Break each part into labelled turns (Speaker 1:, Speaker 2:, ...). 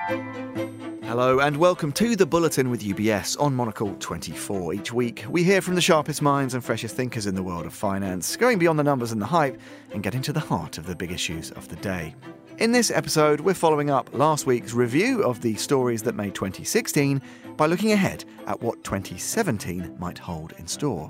Speaker 1: Hello and welcome to The Bulletin with UBS on Monocle 24. Each week, we hear from the sharpest minds and freshest thinkers in the world of finance, going beyond the numbers and the hype and getting to the heart of the big issues of the day. In this episode, we're following up last week's review of the stories that made 2016 by looking ahead at what 2017 might hold in store.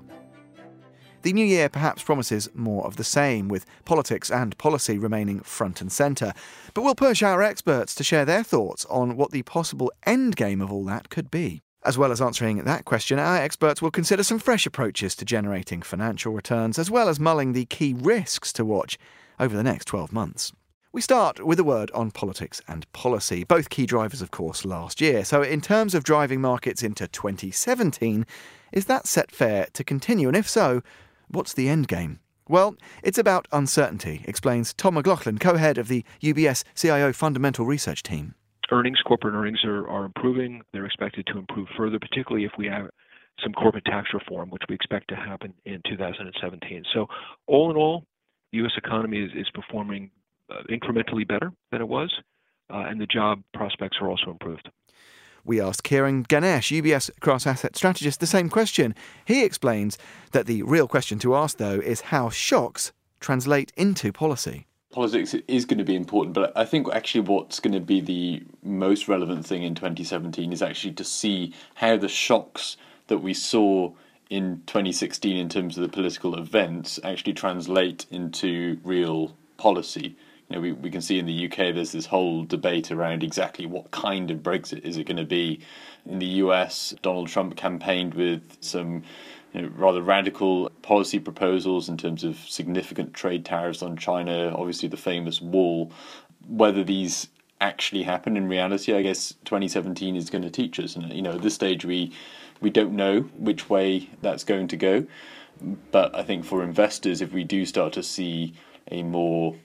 Speaker 1: The new year perhaps promises more of the same, with politics and policy remaining front and centre. But we'll push our experts to share their thoughts on what the possible endgame of all that could be. As well as answering that question, our experts will consider some fresh approaches to generating financial returns, as well as mulling the key risks to watch over the next 12 months. We start with a word on politics and policy, both key drivers, of course, last year. So in terms of driving markets into 2017, is that set fair to continue? And if so, what's the end game? Well, it's about uncertainty, explains Tom McLaughlin, co-head of the UBS CIO Fundamental Research Team.
Speaker 2: Corporate earnings are improving. They're expected to improve further, particularly if we have some corporate tax reform, which we expect to happen in 2017. So all in all, the U.S. economy is performing incrementally better than it was, and the job prospects are also improved.
Speaker 1: We asked Kieran Ganesh, UBS cross-asset strategist, the same question. He explains that the real question to ask, though, is how shocks translate into policy.
Speaker 3: Politics is going to be important, but I think actually what's going to be the most relevant thing in 2017 is actually to see how the shocks that we saw in 2016 in terms of the political events actually translate into real policy. You know, we can see in the UK there's this whole debate around exactly what kind of Brexit is it going to be. In the US, Donald Trump campaigned with some rather radical policy proposals in terms of significant trade tariffs on China, obviously the famous wall. Whether these actually happen in reality, I guess 2017 is going to teach us. And at this stage we don't know which way that's going to go. But I think for investors, if we do start to see a more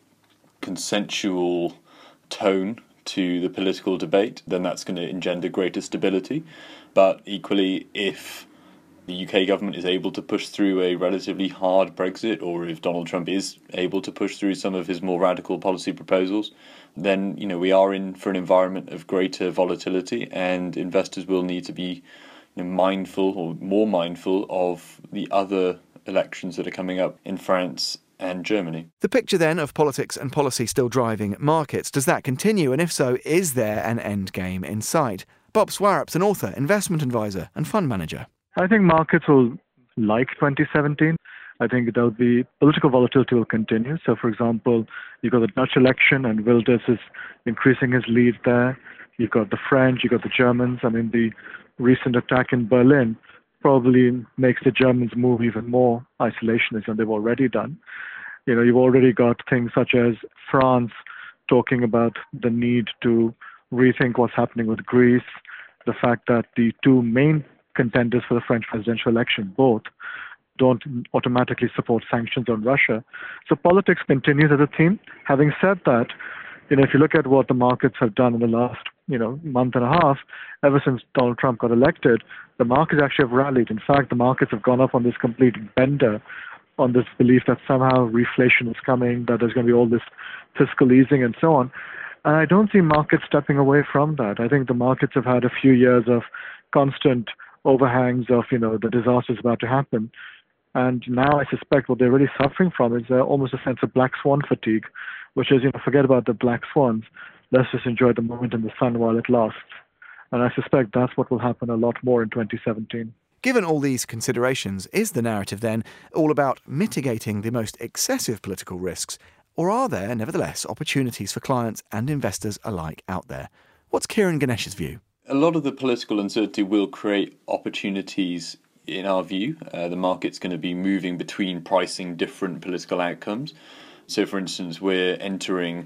Speaker 3: consensual tone to the political debate, then that's going to engender greater stability. But equally, if the UK government is able to push through a relatively hard Brexit, or if Donald Trump is able to push through some of his more radical policy proposals, then we are in for an environment of greater volatility, and investors will need to be mindful, or more mindful, of the other elections that are coming up in France and Germany.
Speaker 1: The picture then of politics and policy still driving markets, does that continue? And if so, is there an end game in sight? Bob Swarups, an author, investment advisor and fund manager.
Speaker 4: I think markets will like 2017. I think there'll be political volatility will continue. So, for example, you've got the Dutch election and Wilders is increasing his lead there. You've got the French, you've got the Germans. I mean, the recent attack in Berlin probably makes the Germans move even more isolationist than they've already done. You've already got things such as France talking about the need to rethink what's happening with Greece, the fact that the two main contenders for the French presidential election both don't automatically support sanctions on Russia. So politics continues as a theme. Having said that, if you look at what the markets have done in the last month and a half, ever since Donald Trump got elected, the markets actually have rallied. In fact, the markets have gone up on this complete bender, on this belief that somehow reflation is coming, that there's going to be all this fiscal easing and so on. And I don't see markets stepping away from that. I think the markets have had a few years of constant overhangs of, the disasters about to happen. And now I suspect what they're really suffering from is almost a sense of black swan fatigue, which is, forget about the black swans. Let's just enjoy the moment in the sun while it lasts. And I suspect that's what will happen a lot more in 2017.
Speaker 1: Given all these considerations, is the narrative then all about mitigating the most excessive political risks, or are there, nevertheless, opportunities for clients and investors alike out there? What's Kieran Ganesh's view?
Speaker 3: A lot of the political uncertainty will create opportunities in our view. The market's going to be moving between pricing different political outcomes. So, for instance, we're entering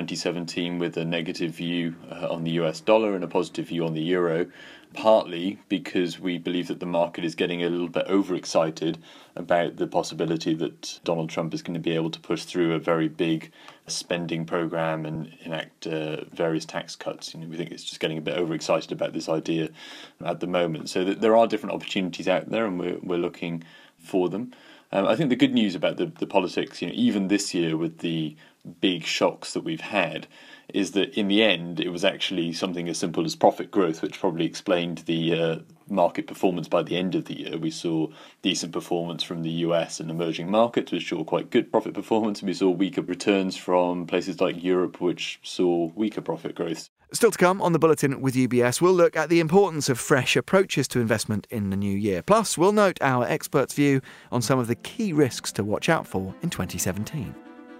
Speaker 3: 2017 with a negative view on the US dollar and a positive view on the euro, partly because we believe that the market is getting a little bit overexcited about the possibility that Donald Trump is going to be able to push through a very big spending program and enact various tax cuts. We think it's just getting a bit overexcited about this idea at the moment. So there are different opportunities out there, and we're looking for them. I think the good news about the politics, even this year with the big shocks that we've had is that in the end it was actually something as simple as profit growth, which probably explained the market performance by the end of the year. We saw decent performance from the US and emerging markets, which saw quite good profit performance, and we saw weaker returns from places like Europe, which saw weaker profit growth.
Speaker 1: Still to come on the Bulletin with UBS, we'll look at the importance of fresh approaches to investment in the new year. Plus, we'll note our experts' view on some of the key risks to watch out for in 2017.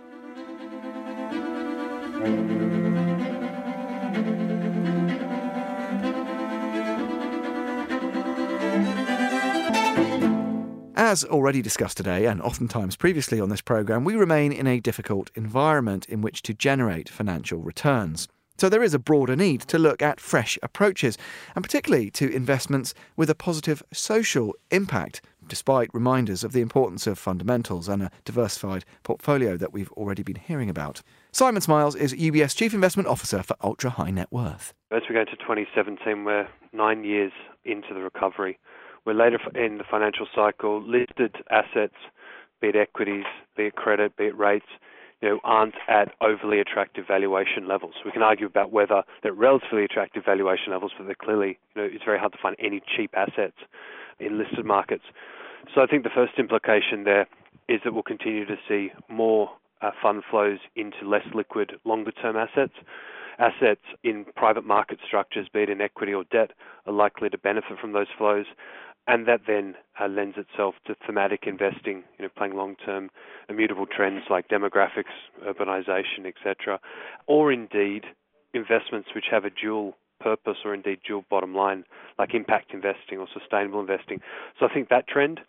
Speaker 1: As already discussed today, and oftentimes previously on this programme, we remain in a difficult environment in which to generate financial returns. So there is a broader need to look at fresh approaches, and particularly to investments with a positive social impact, despite reminders of the importance of fundamentals and a diversified portfolio that we've already been hearing about. Simon Smiles is UBS Chief Investment Officer for Ultra High Net Worth.
Speaker 5: As we go into 2017, we're 9 years into the recovery. We're later in the financial cycle. Listed assets, be it equities, be it credit, be it rates, aren't at overly attractive valuation levels. We can argue about whether they're relatively attractive valuation levels, but they're clearly, it's very hard to find any cheap assets in listed markets. So I think the first implication there is that we'll continue to see more fund flows into less liquid, longer-term assets. Assets in private market structures, be it in equity or debt, are likely to benefit from those flows. And that then lends itself to thematic investing, playing long-term immutable trends like demographics, urbanization, etc., or indeed investments which have a dual purpose or indeed dual bottom line, like impact investing or sustainable investing. So I think that trend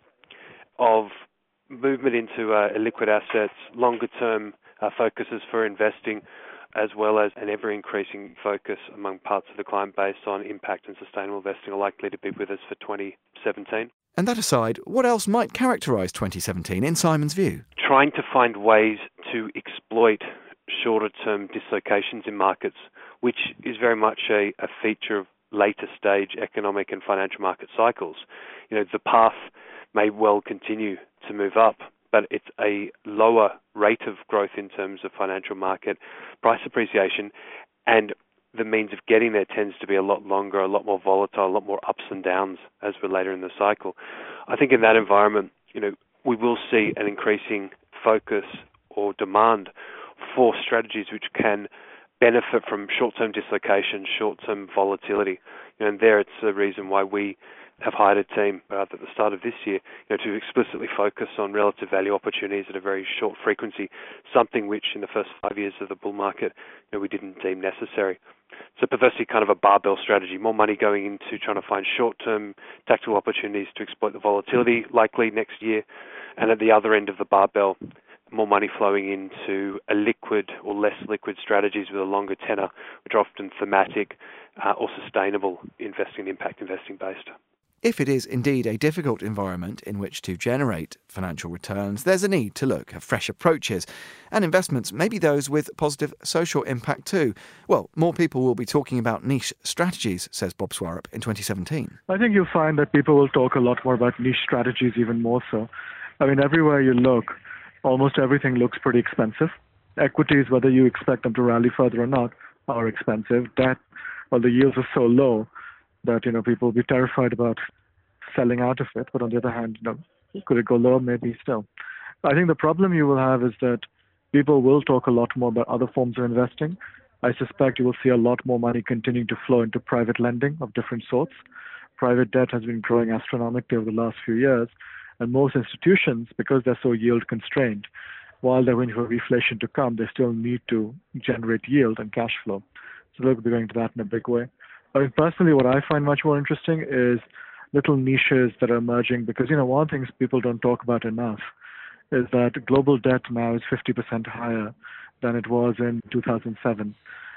Speaker 5: of movement into liquid assets, longer-term focuses for investing, as well as an ever-increasing focus among parts of the client base on impact and sustainable investing are likely to be with us for 2017.
Speaker 1: And that aside, what else might characterise 2017 in Simon's view?
Speaker 5: Trying to find ways to exploit shorter-term dislocations in markets, which is very much a feature of later stage economic and financial market cycles. The path may well continue to move up, but it's a lower rate of growth in terms of financial market price appreciation, and the means of getting there tends to be a lot longer, a lot more volatile, a lot more ups and downs as we're later in the cycle. I think in that environment, we will see an increasing focus or demand for strategies which can benefit from short-term dislocation, short-term volatility. And there it's the reason why we have hired a team at the start of this year to explicitly focus on relative value opportunities at a very short frequency, something which in the first 5 years of the bull market we didn't deem necessary. So perversely kind of a barbell strategy, more money going into trying to find short-term tactical opportunities to exploit the volatility likely next year, and at the other end of the barbell, more money flowing into a liquid or less liquid strategies with a longer tenor, which are often thematic or sustainable investing, impact investing based.
Speaker 1: If it is indeed a difficult environment in which to generate financial returns, there's a need to look at fresh approaches and investments, maybe those with positive social impact too. Well, more people will be talking about niche strategies, says Bob Swarup, in 2017.
Speaker 4: I think you'll find that people will talk a lot more about niche strategies even more so. I mean, everywhere you look, almost everything looks pretty expensive. Equities, whether you expect them to rally further or not, are expensive. Debt, well, the yields are so low that people will be terrified about selling out of it. But on the other hand, could it go lower? Maybe still. I think the problem you will have is that people will talk a lot more about other forms of investing. I suspect you will see a lot more money continuing to flow into private lending of different sorts. Private debt has been growing astronomically over the last few years, and most institutions, because they're so yield constrained, while they're waiting for reflation to come, they still need to generate yield and cash flow. So they'll be going to that in a big way. I mean, personally, what I find much more interesting is little niches that are emerging, because, one of the things people don't talk about enough is that global debt now is 50% higher than it was in 2007.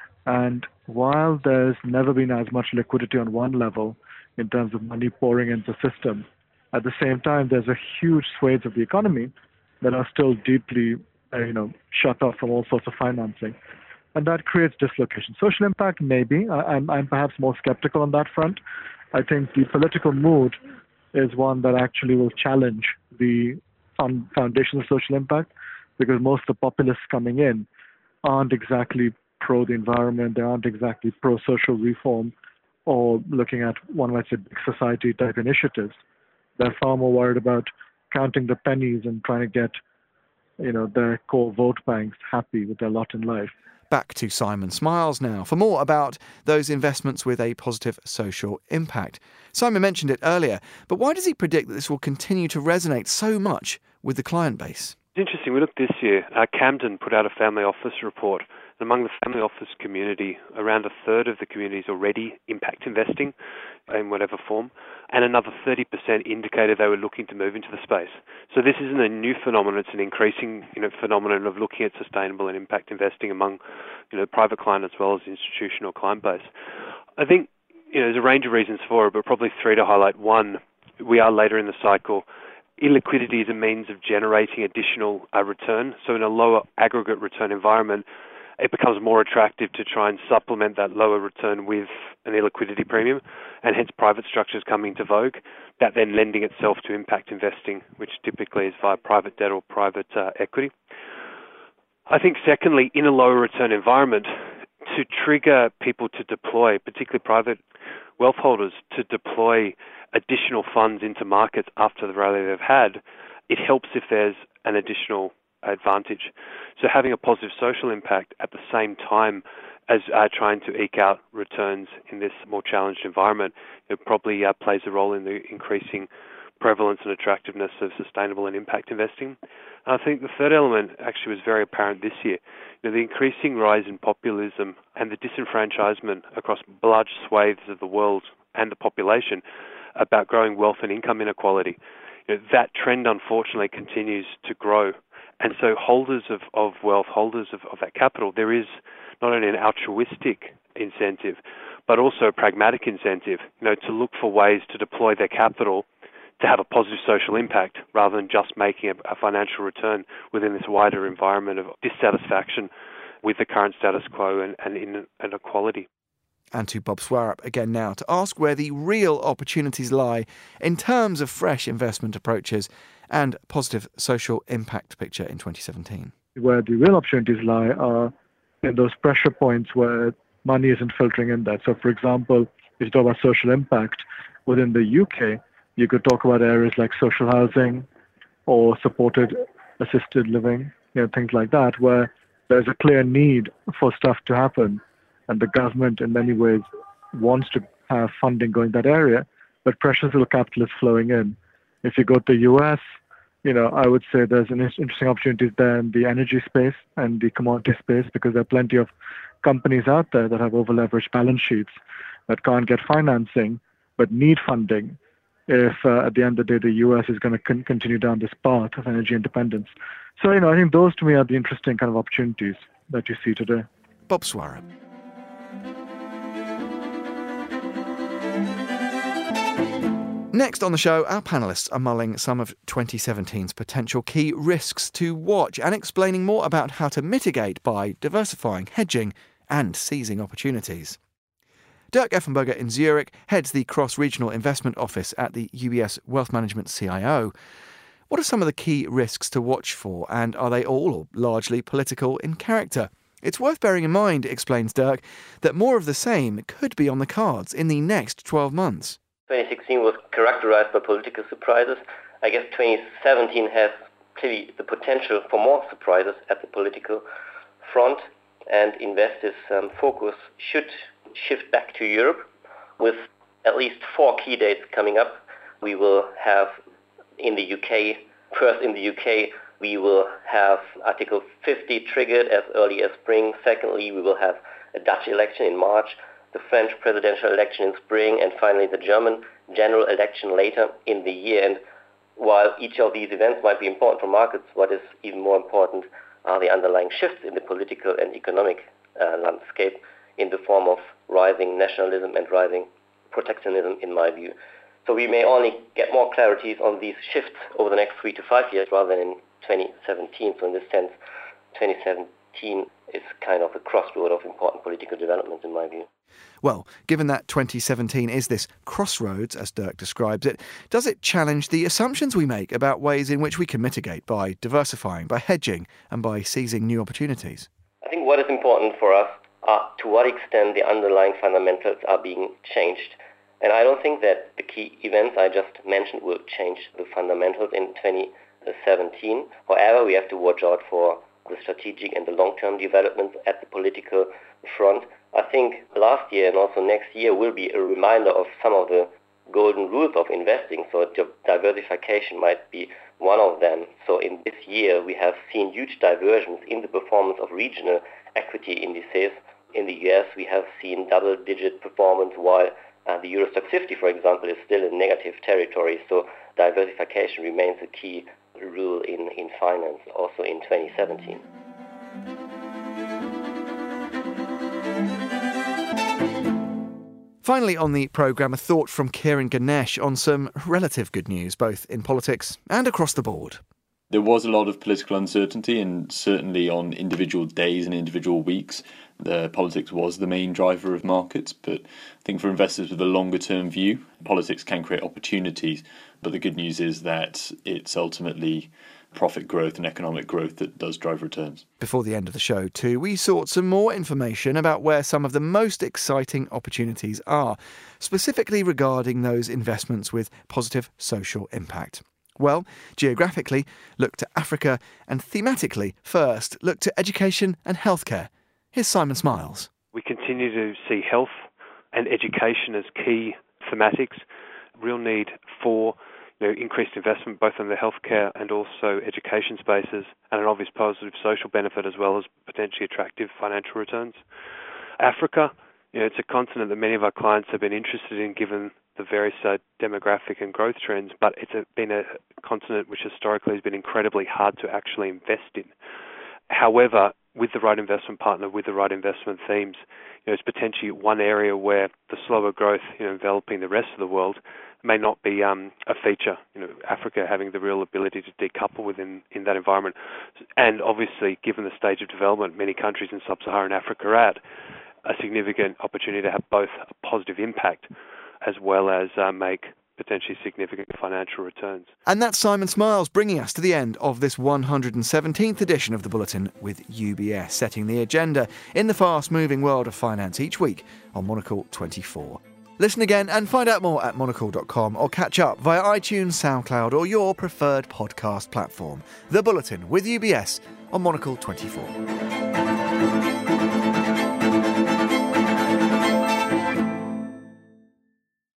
Speaker 4: And while there's never been as much liquidity on one level in terms of money pouring into the system, at the same time, there's a huge swathes of the economy that are still deeply, shut off from all sorts of financing. And that creates dislocation. Social impact, maybe. I'm perhaps more skeptical on that front. I think the political mood is one that actually will challenge the foundation of social impact, because most of the populists coming in aren't exactly pro the environment, they aren't exactly pro-social reform, or looking at, one might say, big society type initiatives. They're far more worried about counting the pennies and trying to get, their core vote banks happy with their lot in life.
Speaker 1: Back to Simon Smiles now for more about those investments with a positive social impact. Simon mentioned it earlier, but why does he predict that this will continue to resonate so much with the client base?
Speaker 5: It's interesting. We looked this year. Camden put out a family office report. And among the family office community, around a third of the community is already impact investing in whatever form, and another 30% indicated they were looking to move into the space. So this isn't a new phenomenon; it's an increasing, phenomenon of looking at sustainable and impact investing among, private client as well as institutional client base. I think, there's a range of reasons for it, but probably three to highlight. One, we are later in the cycle. Illiquidity is a means of generating additional return. So in a lower aggregate return environment, it becomes more attractive to try and supplement that lower return with an illiquidity premium, and hence private structures coming into vogue, that then lending itself to impact investing, which typically is via private debt or private equity. I think secondly, in a lower return environment, to trigger people to deploy, particularly private wealth holders, to deploy additional funds into markets after the rally they've had, it helps if there's an additional advantage. So having a positive social impact at the same time as trying to eke out returns in this more challenged environment, it probably plays a role in the increasing prevalence and attractiveness of sustainable and impact investing. And I think the third element actually was very apparent this year. The increasing rise in populism and the disenfranchisement across large swathes of the world and the population about growing wealth and income inequality. That trend, unfortunately, continues to grow. And so holders of wealth, holders of that capital, there is not only an altruistic incentive, but also a pragmatic incentive, to look for ways to deploy their capital to have a positive social impact rather than just making a financial return within this wider environment of dissatisfaction with the current status quo and inequality.
Speaker 1: And to Bob Swarup again now to ask where the real opportunities lie in terms of fresh investment approaches and positive social impact picture in 2017.
Speaker 4: Where the real opportunities lie are in those pressure points where money isn't filtering in that. So, for example, if you talk about social impact within the UK, you could talk about areas like social housing or supported assisted living, things like that, where there's a clear need for stuff to happen. And the government, in many ways, wants to have funding going that area, but precious little capital is flowing in. If you go to the US, I would say there's an interesting opportunities there in the energy space and the commodity space, because there are plenty of companies out there that have over-leveraged balance sheets that can't get financing but need funding if at the end of the day the US is going to continue down this path of energy independence. So, I think those to me are the interesting kind of opportunities that you see today.
Speaker 1: Bob Swarup. Next on the show, our panellists are mulling some of 2017's potential key risks to watch and explaining more about how to mitigate by diversifying, hedging and seizing opportunities. Dirk Effenberger in Zurich heads the cross-regional investment office at the UBS Wealth Management CIO. What are some of the key risks to watch for, and are they all or largely political in character? It's worth bearing in mind, explains Dirk, that more of the same could be on the cards in the next 12 months.
Speaker 6: 2016 was characterized by political surprises. I guess 2017 has clearly the potential for more surprises at the political front, and investors' focus should shift back to Europe with at least 4 key dates coming up. We will have in the UK, first in the UK, we will have Article 50 triggered as early as spring. Secondly, we will have a Dutch election in March, the French presidential election in spring, and finally the German general election later in the year. And while each of these events might be important for markets, what is even more important are the underlying shifts in the political and economic landscape in the form of rising nationalism and rising protectionism, in my view. So we may only get more clarities on these shifts over the next 3 to 5 years rather than in 2017. So in this sense, 2017 is kind of a crossroad of important political developments, in my view.
Speaker 1: Well, given that 2017 is this crossroads, as Dirk describes it, does it challenge the assumptions we make about ways in which we can mitigate by diversifying, by hedging, and by seizing new opportunities?
Speaker 6: I think what is important for us are to what extent the underlying fundamentals are being changed. And I don't think that the key events I just mentioned will change the fundamentals in 2017. However, we have to watch out for the strategic and the long-term developments at the political front. I think last year and also next year will be a reminder of some of the golden rules of investing. So diversification might be one of them. So in this year, we have seen huge diversions in the performance of regional equity indices. In the US, we have seen double-digit performance, while the Eurostoxx 50, for example, is still in negative territory. So diversification remains a key rule in finance, also in 2017.
Speaker 1: Finally on the programme, a thought from Kiran Ganesh on some relative good news, both in politics and across the board.
Speaker 3: There was a lot of political uncertainty, and certainly on individual days and individual weeks, the politics was the main driver of markets. But I think for investors with a longer-term view, politics can create opportunities. But the good news is that it's ultimately profit growth and economic growth that does drive returns.
Speaker 1: Before the end of the show, too, we sought some more information about where some of the most exciting opportunities are, specifically regarding those investments with positive social impact. Well, geographically, look to Africa, and thematically, first, look to education and healthcare. Here's Simon Smiles.
Speaker 5: We continue to see health and education as key thematics. Real need for increased investment both in the healthcare and also education spaces, and an obvious positive social benefit as well as potentially attractive financial returns. Africa, it's a continent that many of our clients have been interested in given the various demographic and growth trends, but it's been a continent which historically has been incredibly hard to actually invest in. However, with the right investment partner, with the right investment themes, it's potentially one area where the slower growth enveloping the rest of the world may not be a feature. Africa having the real ability to decouple within that environment. And obviously, given the stage of development many countries in sub-Saharan Africa are at, a significant opportunity to have both a positive impact as well as make potentially significant financial returns.
Speaker 1: And that's Simon Smiles bringing us to the end of this 117th edition of The Bulletin with UBS, setting the agenda in the fast-moving world of finance each week on Monocle 24. Listen again and find out more at monocle.com or catch up via iTunes, SoundCloud or your preferred podcast platform. The Bulletin with UBS on Monocle 24.